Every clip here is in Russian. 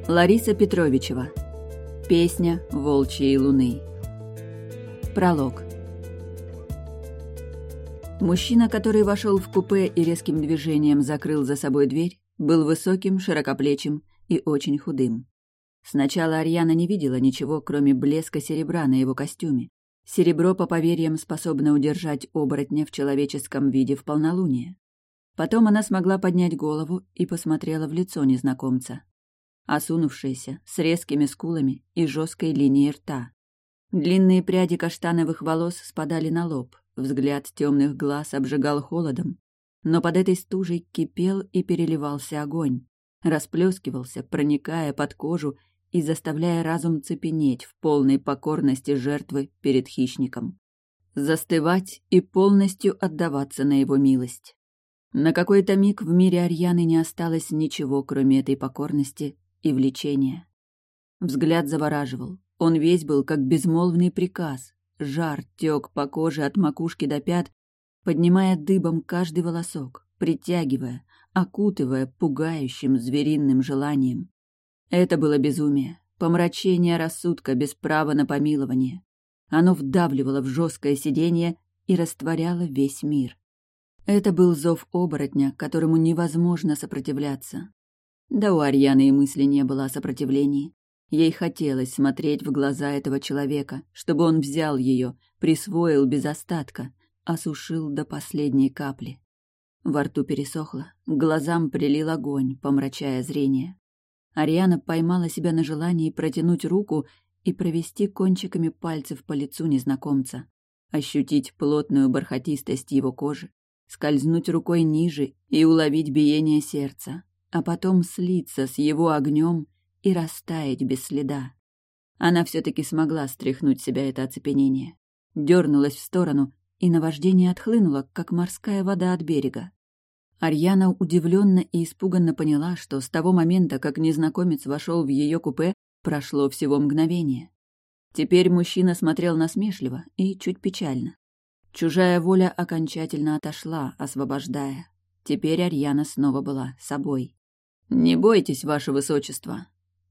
Лариса Петровичева. Песня волчьей луны. Пролог. Мужчина, который вошел в купе и резким движением закрыл за собой дверь, был высоким, широкоплечим и очень худым. Сначала Арьяна не видела ничего, кроме блеска серебра на его костюме. Серебро, по поверьям, способно удержать оборотня в человеческом виде в полнолуние. Потом она смогла поднять голову и посмотрела в лицо незнакомца. Осунувшееся, с резкими скулами и жесткой линией рта. Длинные пряди каштановых волос спадали на лоб, взгляд темных глаз обжигал холодом, но под этой стужей кипел и переливался огонь, расплескивался, проникая под кожу и заставляя разум цепенеть в полной покорности жертвы перед хищником. Застывать и полностью отдаваться на его милость. На какой-то миг в мире Арьяны не осталось ничего, кроме этой покорности и влечения. Взгляд завораживал. Он весь был как безмолвный приказ. Жар тек по коже от макушки до пят, поднимая дыбом каждый волосок, притягивая, окутывая пугающим звериным желанием. Это было безумие, помрачение рассудка без права на помилование. Оно вдавливало в жесткое сиденье и растворяло весь мир. Это был зов оборотня, которому невозможно сопротивляться. Да у Арьяны и мысли не было о сопротивлении. Ей хотелось смотреть в глаза этого человека, чтобы он взял ее, присвоил без остатка, осушил до последней капли. Во рту пересохло, к глазам прилил огонь, помрачая зрение. Арьяна поймала себя на желании протянуть руку и провести кончиками пальцев по лицу незнакомца, ощутить плотную бархатистость его кожи, скользнуть рукой ниже и уловить биение сердца, а потом слиться с его огнем и растаять без следа. Она все-таки смогла стряхнуть с себя это оцепенение. Дернулась в сторону, и наваждение отхлынуло, как морская вода от берега. Арьяна удивленно и испуганно поняла, что с того момента, как незнакомец вошел в ее купе, прошло всего мгновение. Теперь мужчина смотрел насмешливо и чуть печально. Чужая воля окончательно отошла, освобождая. Теперь Арьяна снова была собой. «Не бойтесь, ваше высочество»,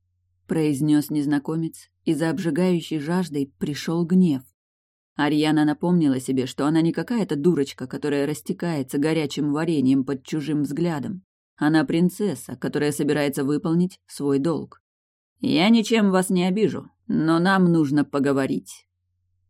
— произнес незнакомец, и за обжигающей жаждой пришел гнев. Арьяна напомнила себе, что она не какая-то дурочка, которая растекается горячим вареньем под чужим взглядом. Она принцесса, которая собирается выполнить свой долг. «Я ничем вас не обижу, но нам нужно поговорить».